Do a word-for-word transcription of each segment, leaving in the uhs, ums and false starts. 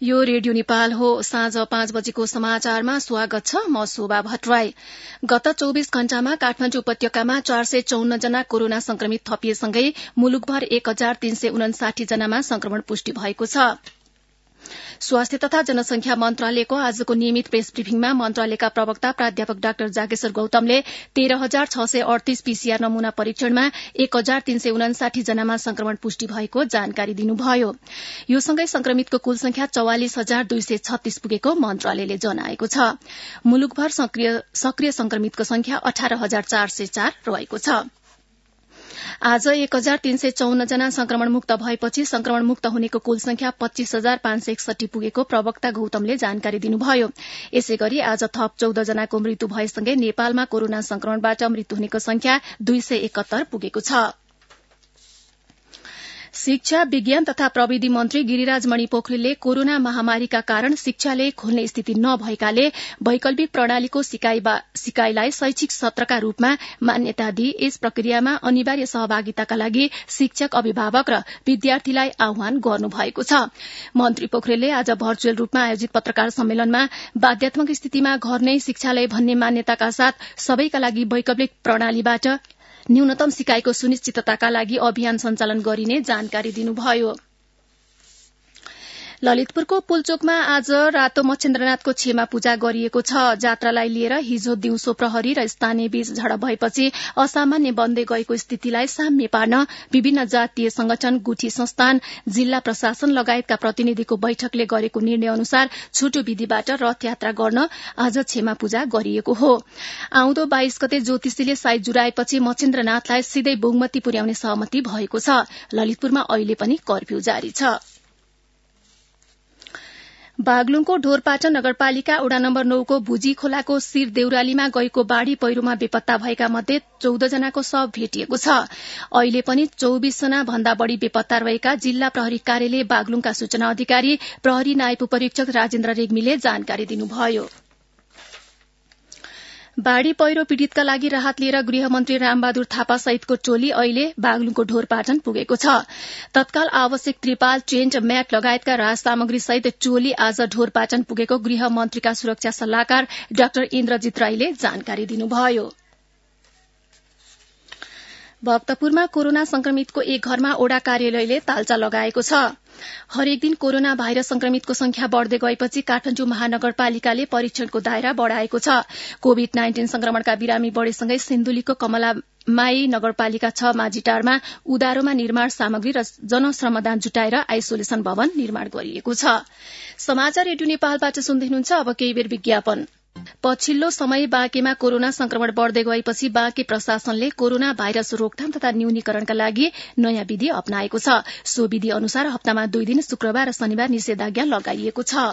यो रेडियो नेपाल हो। साँझ पाँच बजेको समाचारमा स्वागत छ। म शोभा भट्टराई। गत चौबीस घण्टामा काठमाडौँ उपत्यकामा चार सय चौन्न जना कोरोना संक्रमित थपिएसँगै मुलुकभर एक हजार तीन सय उनासाठी जनामा संक्रमण पुष्टि भएको छ। स्वास्थ्य तथा जनसंख्या मन्त्रालयको आजको नियमित प्रेस ब्रिफिङमा मन्त्रालयका प्रवक्ता प्राध्यापक डाक्टर जागेश्वर गौतमले तेह्र हजार छ सय अडतीस पीसीआर नमूना परीक्षणमा एक हजार तीन सय उनासाठी जनामा संक्रमण पुष्टि भएको जानकारी दिनुभयो। यो सँगै संक्रमितको कुल संख्या चौवालिस हजार दुई सय छत्तीस पुगेको मन्त्रालयले जनाएको छ। मुलुकभर सक्रिय संक्रमितको संख्या अठार हजार चार सय चार रहेको छ। आज एक हजार तीन सय चौन्न जना संक्रमण मुक्त भएपछि संक्रमण मुक्त हुनेको कुल संख्या पच्चीस हजार पाँच सय एकसठी पुगेको प्रवक्ता गौतमले जानकारी दिनुभयो। यसै गरी आज थप चौध जनाको मृत्यु भएसँगै नेपालमा कोरोना संक्रमणबाट मृत्यु हुनेको संख्या दुई सय एकहत्तर पुगेको छ। शिक्षा विज्ञान तथा प्रविधि मन्त्री गिरिराज मणि पोखरेलले कोरोना महामारीका कारण शिक्षालय खोल्ने स्थिति नभएकाले वैकल्पिक प्रणालीको सिकाइलाई शैक्षिक सत्रका रूपमा मान्यता दिई यस प्रक्रियामा अनिवार्य सहभागिताका लागि शिक्षक, अभिभावक र विद्यार्थीलाई आह्वान गर्नुभएको छ। मन्त्री पोखरेलले आज भर्चुअल रूपमा आयोजित पत्रकार सम्मेलनमा बाध्यात्मक स्थितिमा घर नै शिक्षालय भन्ने मान्यताका साथ सबैका लागि वैकल्पिक प्रणालीबाट न्यूनतम सिकाइको सुनिश्चितताका लागि अभियान सञ्चालन गरिने जानकारी दिनुभयो। ललितपुरको पुलचोकमा आज रातो मच्छेन्द्रनाथको छेमा पूजा गरिएको छ। जात्रालाई लिएर हिजो दिउँसो प्रहरी र स्थानीय बीच झडप भएपछि असामान्य बन्दै गएको स्थितिलाई साम्य पार्न विभिन्न जातीय संगठन, गुठी संस्थान, जिल्ला प्रशासन लगायतका प्रतिनिधिको बैठकले गरेको निर्णय अनुसार छोटो विधिबाट रथ यात्रा गर्न आज छेमा पूजा गरिएको हो। आउँदो बाइस गते ज्योतिषीले साइत जुराएपछि मच्छेन्द्रनाथलाई सिधै बोगमती पुर्याउने सहमति भएको छ। ललितपुरमा अहिले पनि कर्फ्यू जारी छ। बागलुङको ढोरपाटन नगरपालिका वडा नम्बर नौ को भुजी खोलाको शिर देउरालीमा गएको बाढ़ी पहिरोमा बेपत्ता भएका मध्ये चौध जनाको शव भेटिएको छ। अहिले पनि चौबिस जना भन्दा बढ़ी बेपत्ता रहेका जिल्ला प्रहरी कार्यालय बागलुङका सूचना अधिकारी प्रहरी नायब उपरीक्षक राजेन्द्र रेग्मीले जानकारी दिनुभयो। बाढ़ी पहिरो पीड़ितका लागि राहत लिएर गृहमन्त्री रामबहादुर थापा सहितको टोली अहिले बागलुङको ढोरपाटन पुगेको छ। तत्काल आवश्यक त्रिपाल, टेन्ट, म्याट लगायतका राहत सामग्री सहित टोली आज ढोरपाटन पुगेको गृहमन्त्रीका सुरक्षा सल्लाहकार डाक्टर इन्द्रजित राईले जानकारी दिनुभयो। भक्तपुरमा कोरोना संक्रमितको एक घरमा ओडा कार्यालयले तालचा लगाएको छ। हरेक दिन कोरोना भाइरस संक्रमितको संख्या बढ़दै गएपछि काठमाडौँ महानगरपालिकाले परीक्षणको दायरा बढ़ाएको छ। कोविड नाइन्टीन संक्रमणका बिरामी बढ़ेसँगै सिन्धुलीको कमलामाई नगरपालिका छ माझीटारमा उधारोमा निर्माण सामग्री र जनश्रमदान जुटाएर आइसोलेशन भवन निर्माण गरिएको छ। समाचार रेडियो नेपालबाट सुन्दै हुनुहुन्छ। अब केही बेर विज्ञापन। पछिल्लो समय बाँकेमा कोरोना संक्रमण बढ़दै गएपछि बाँके प्रशासनले कोरोना भाइरस रोकथाम तथा न्यूनीकरणका लागि नयाँ विधि अपनाएको छ। सो विधि अनुसार हप्तामा दुई दिन शुक्रबार र शनिबार निषेधाज्ञा लगाइएको छ।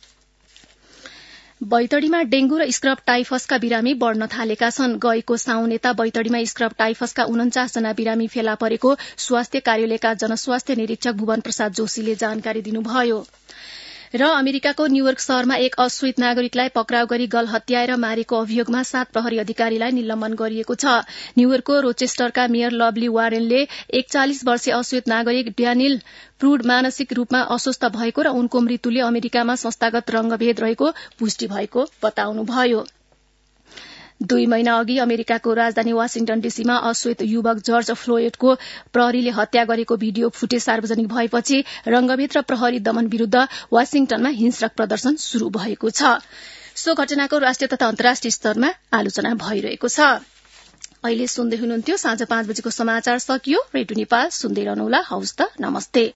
बैतडीमा डेंगू र स्क्रब टाइफसका बिरामी बढ़न थालेका छन्। गएको साउन यता बैतडीमा स्क्रब टाइफसका उन्चास जना बिरामी फेला परेको स्वास्थ्य कार्यालयका जनस्वास्थ्य निरीक्षक भुवन प्रसाद जोशीले जानकारी दिनुभयो। र अमेरिकाको न्यूयोर्क शहरमा एक अश्वेत नागरिकलाई पक्राउ गरी गल हत्याएर मारेको अभियोगमा सात प्रहरी अधिकारीलाई निलम्बन गरिएको छ। न्यूयोर्कको रोचेस्टरका मेयर लभली वारेनले एकचालिस वर्षीय अश्वेत नागरिक ड्यानियल प्रूड मानसिक रूपमा अस्वस्थ भएको र उनको मृत्युले अमेरिकामा संस्थागत रंगभेद रहेको पुष्टि भएको बताउनुभयो। दुई महिना अघि अमेरिकाको राजधानी वाशिंटन डीसीमा अश्वेत युवक जर्ज फ्लोयडको प्रहरीले हत्या गरेको भिडियो फुटेज सार्वजनिक भएपछि रंगभेद र प्रहरी दमन विरूद्ध वाशिंटनमा हिंस्रक प्रदर्शन शुरू भएको छ। सो घटनाको राष्ट्रिय तथा अन्तर्राष्ट्रिय स्तरमा आलोचना भइरहेको छ। अहिले सुन्दै हुनुहुन्थ्यो। साँझ पाँच बजेको समाचार सकियो। रेडियो नेपाल सुन्दै रहनुहोला। हवस् त, नमस्ते।